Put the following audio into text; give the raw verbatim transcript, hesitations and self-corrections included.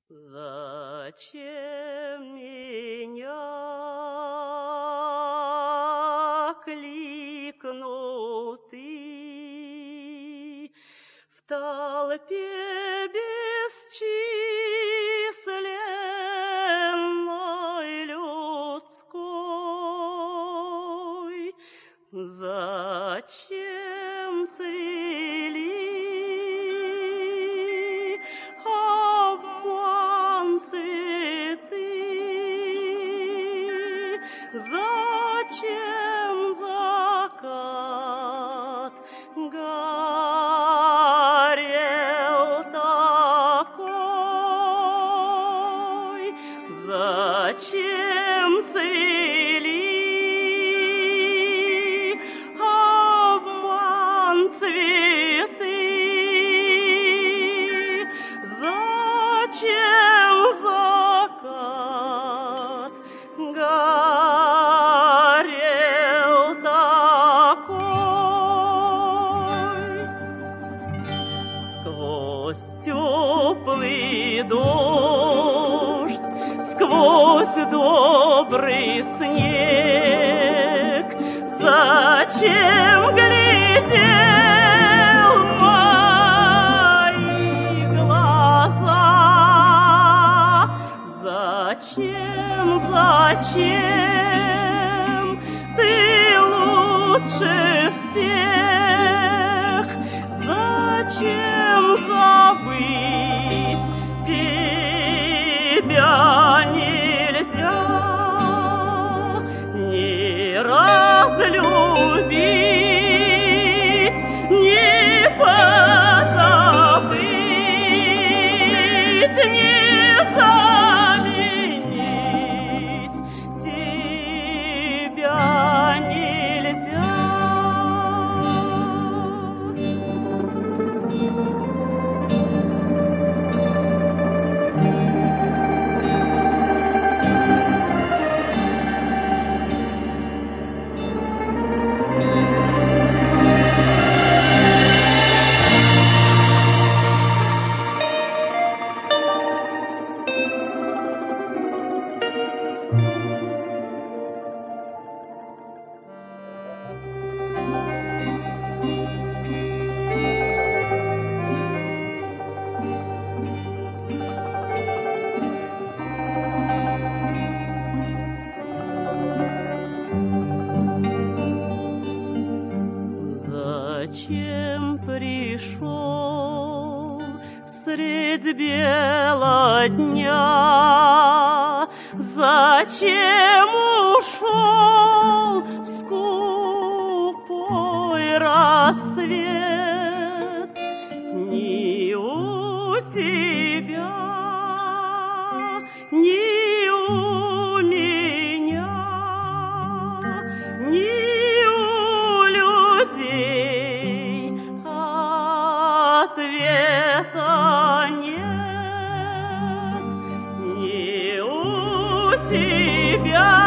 Зачем меня кликнул ты в толпе бесчисленной людской? Зачем цвели цветы? Зачем закат горел такой? Зачем цвели обман цветы? Зачем закат горел такой? Сквозь теплый дождь, сквозь добрый снег, зачем глядел в мои глаза? Зачем, зачем ты лучше всех? Зачем забыть тебя нельзя? Не разлюбить, не позабыть, не заменить тебя нельзя. Зачем пришел средь бела дня? Зачем ушел в скупой рассвет? Ни у тебя, ни у меня, ни ответа нет. Ни у тебя,